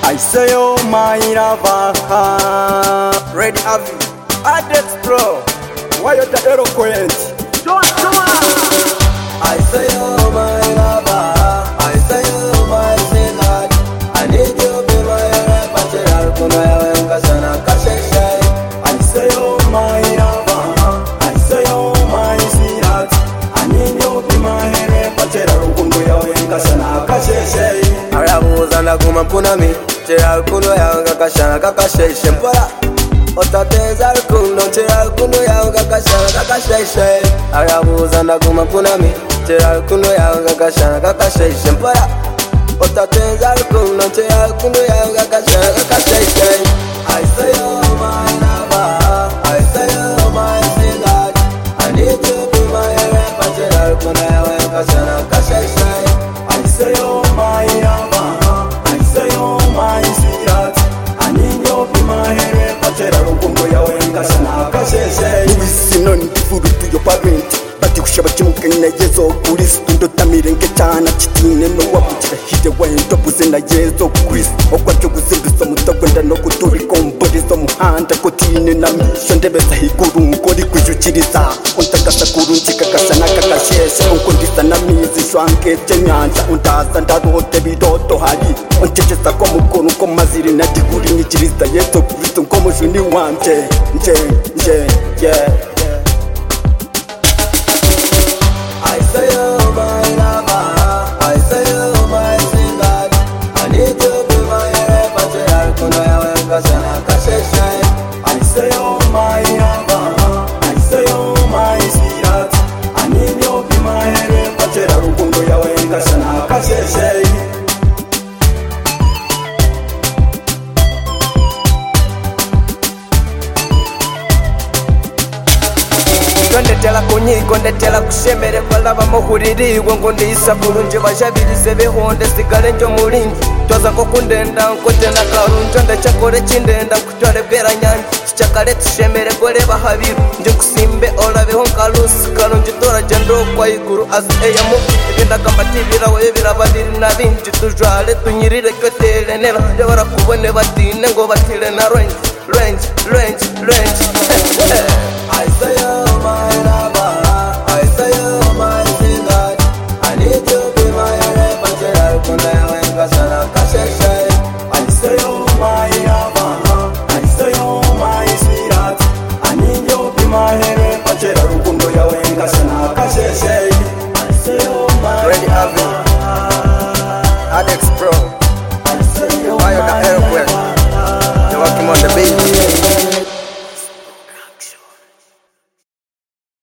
I say oh my lover, ready have you, Adex Pro, why you the eloquent? I say oh my lover, I say oh my sweetheart, I need you be my repertoire, kuna yawe mkasana kasheshe. I say oh my lover, I say oh my sweetheart, I need you be my repertoire, kuna yawe mkasana kasheshe. Arabuza ndaguma mpunami, chera rukundo yawe kakashana kakasheshe mpora. Otateza rukundo, chera rukundo yawe kakashana kakasheshe. Arabuza ndaguma mpunami, chera rukundo yawe kakashana kakasheshe mpora. Otateza rukundo, chera rukundo yawe kakashana kakasheshe. I say oh my lover, I say oh my sweetheart, I need you to be my repertoire, rukundo yawe kakashana kakasheshe. I say oh my lover, I say oh my sweetheart, I need you be my repertoire, rukundo yawe mkasana kasheshe. Ubisino ndifuru tuyo parent bati kushaba chimukanya yezo Kristo ndotamire ngecana chitine no wabukira hije wendo buzena yezo Kristo okwacho guzinduza mutagwenda no kuturi komborizo muhanda kotine na misho ndebeza higuru ngori kwijukiriza untagasa kurunjika kasana kakasheshe unkundisa na mizi shwanke chenyanja untaza ndarote bidoto hari untecheza kwa mukuru ko maziri na diguri nyikiriza yezo Kristo nkomujuni wanje nje yeah. I say oh my lover, I say oh my sweetheart, I need you to be my repertoire, kuna yawe mkasana kasheshe. I say oh my lover, I say oh my sweetheart, I need you be my repertoire, rukundo yawe mkasana kasheshe. Ndetela kunyiko ndetela kushemere balaba muhuririwe ngo ndisa bulunje bajabirize behonde sigale njo mulindi twaza ko kundenda nkotena karunjo ndachakore chindenda kutwale bera nyandi chakale tushemere gore bahabiru nje kusimbe olabeho nkalusi karunjo tora jendo kwa iguru as eyamu ebenda kambatibira we birabadiri nabinji tujwale tunyirire kotele nela yabara kubone batine ngo batire na range I say oh my lover, I say oh my sweetheart, I need you to be my repertoire, kuna yawe mkasana